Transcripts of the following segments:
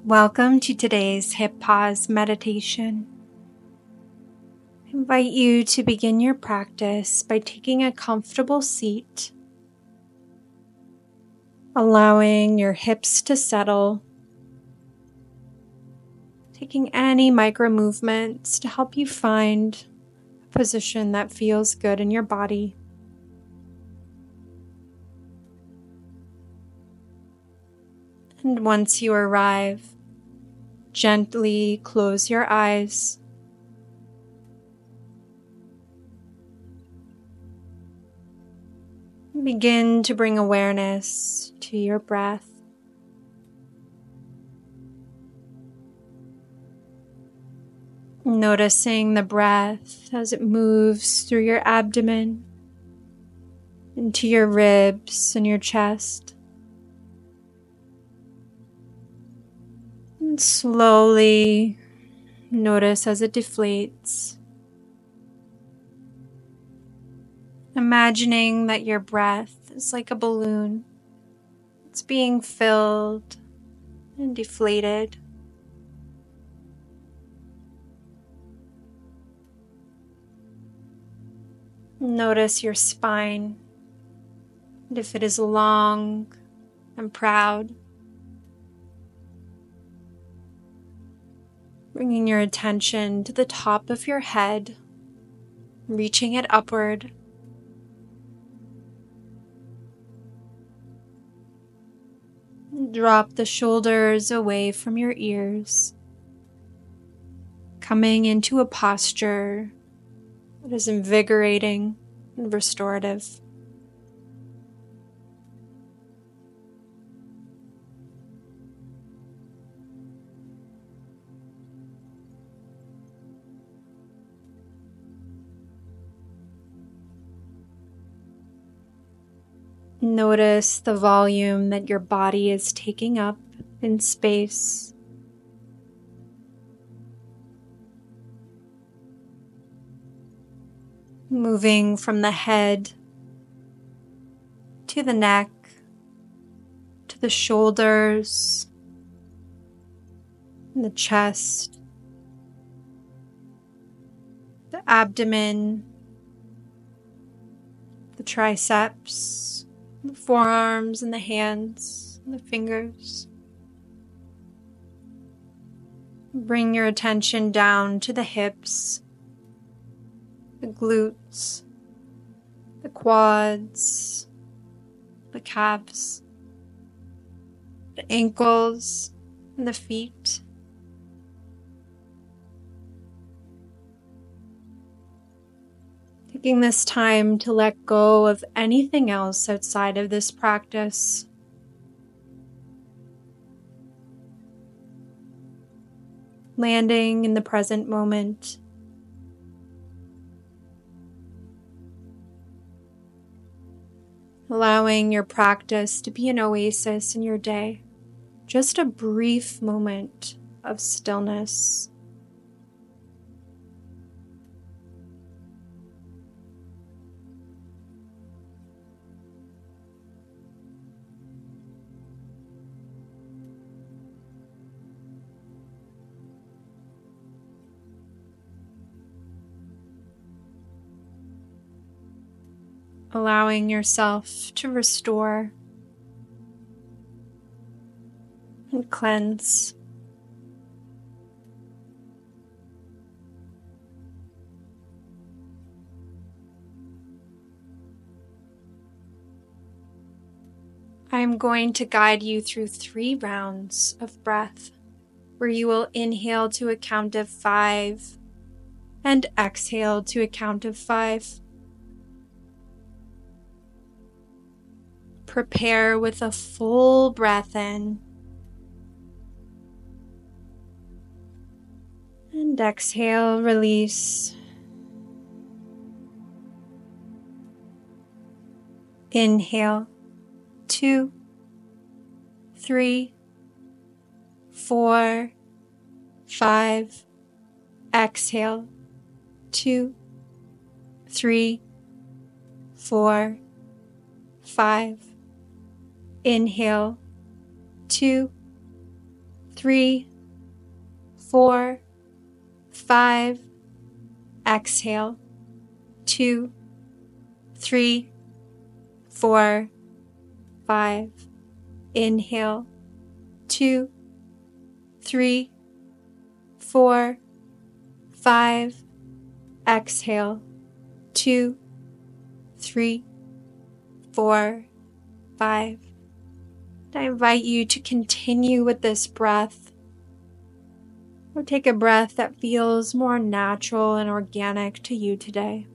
Welcome to today's hip pause meditation. I invite you to begin your practice by taking a comfortable seat, allowing your hips to settle, taking any micro movements to help you find a position that feels good in your body. And once you arrive, gently close your eyes. Begin to bring awareness to your breath. Noticing the breath as it moves through your abdomen, into your ribs and your chest. And slowly notice as it deflates. Imagining that your breath is like a balloon. It's being filled and deflated. Notice your spine, and if it is long and proud. Bringing your attention to the top of your head, reaching it upward. Drop the shoulders away from your ears, coming into a posture that is invigorating and restorative. Notice the volume that your body is taking up in space. Moving from the head to the neck, to the shoulders, and the chest, the abdomen, the triceps, the forearms and the hands and the fingers. Bring your attention down to the hips, the glutes, the quads, the calves, the ankles, and the feet. Taking this time to let go of anything else outside of this practice. Landing in the present moment. Allowing your practice to be an oasis in your day. Just a brief moment of stillness. Allowing yourself to restore and cleanse. I am going to guide you through 3 rounds of breath, where you will inhale to a count of 5 and exhale to a count of 5. Prepare with a full breath in. And exhale, release. Inhale, 2, 3, 4, 5. Exhale, 2, 3, 4, 5. Inhale, 2, 3, 4, 5. Exhale. 2, 3, 4, 5. Inhale. 2, 3, 4, 5. Exhale. 2, 3, 4, 5. I invite you to continue with this breath, or take a breath that feels more natural and organic to you today.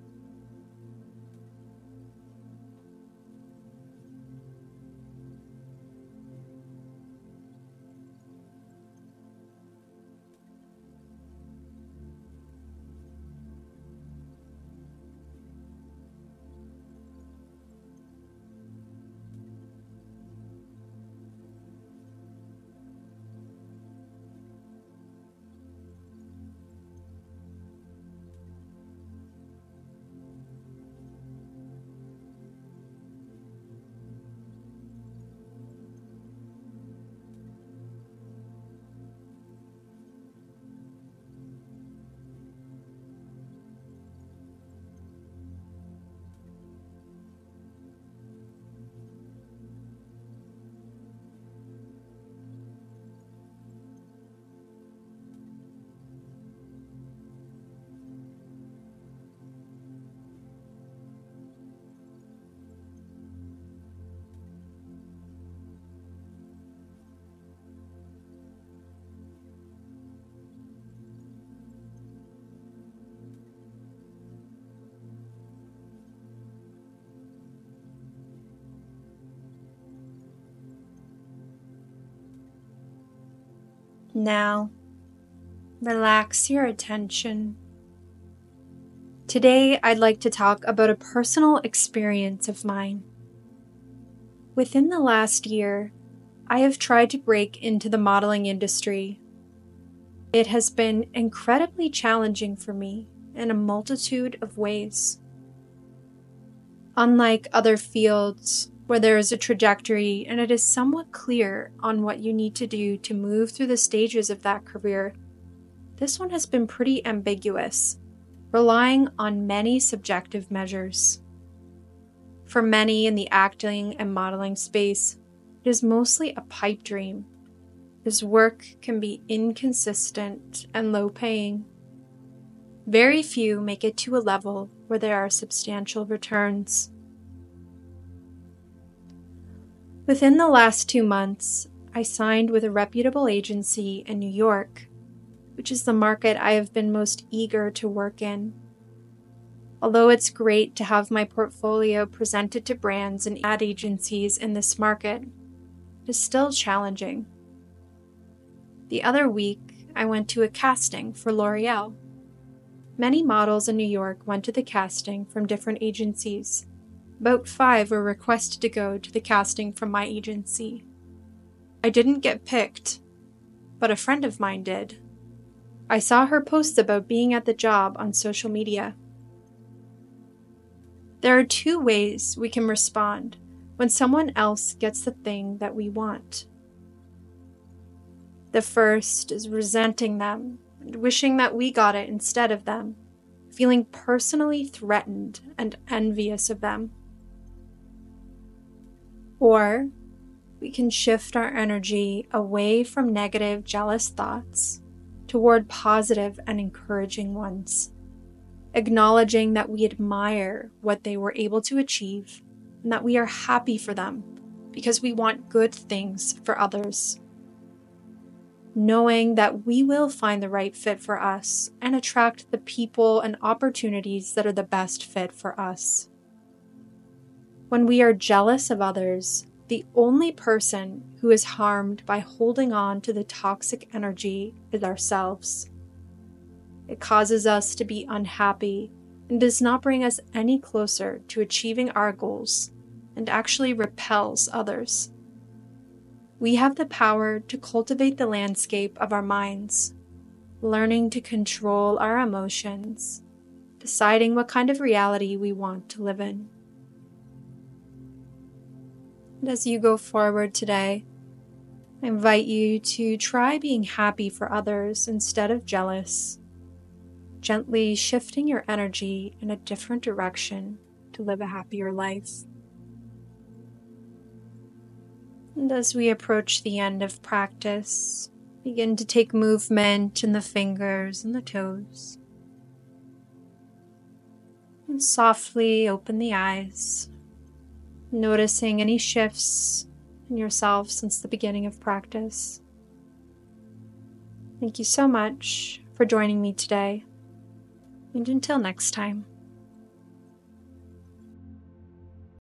Now, relax your attention. Today, I'd like to talk about a personal experience of mine. Within the last year, I have tried to break into the modeling industry. It has been incredibly challenging for me in a multitude of ways. Unlike other fields where there is a trajectory and it is somewhat clear on what you need to do to move through the stages of that career, this one has been pretty ambiguous, relying on many subjective measures. For many in the acting and modeling space, it is mostly a pipe dream, as work can be inconsistent and low-paying. Very few make it to a level where there are substantial returns. Within the last 2 months, I signed with a reputable agency in New York, which is the market I have been most eager to work in. Although it's great to have my portfolio presented to brands and ad agencies in this market, it is still challenging. The other week, I went to a casting for L'Oreal. Many models in New York went to the casting from different agencies. About 5 were requested to go to the casting from my agency. I didn't get picked, but a friend of mine did. I saw her posts about being at the job on social media. There are 2 ways we can respond when someone else gets the thing that we want. The first is resenting them and wishing that we got it instead of them, feeling personally threatened and envious of them. Or we can shift our energy away from negative, jealous thoughts toward positive and encouraging ones, acknowledging that we admire what they were able to achieve and that we are happy for them because we want good things for others. Knowing that we will find the right fit for us and attract the people and opportunities that are the best fit for us. When we are jealous of others, the only person who is harmed by holding on to the toxic energy is ourselves. It causes us to be unhappy and does not bring us any closer to achieving our goals and actually repels others. We have the power to cultivate the landscape of our minds, learning to control our emotions, deciding what kind of reality we want to live in. And as you go forward today, I invite you to try being happy for others instead of jealous, gently shifting your energy in a different direction to live a happier life. And as we approach the end of practice, begin to take movement in the fingers and the toes. And softly open the eyes, noticing any shifts in yourself since the beginning of practice. Thank you so much for joining me today, and until next time.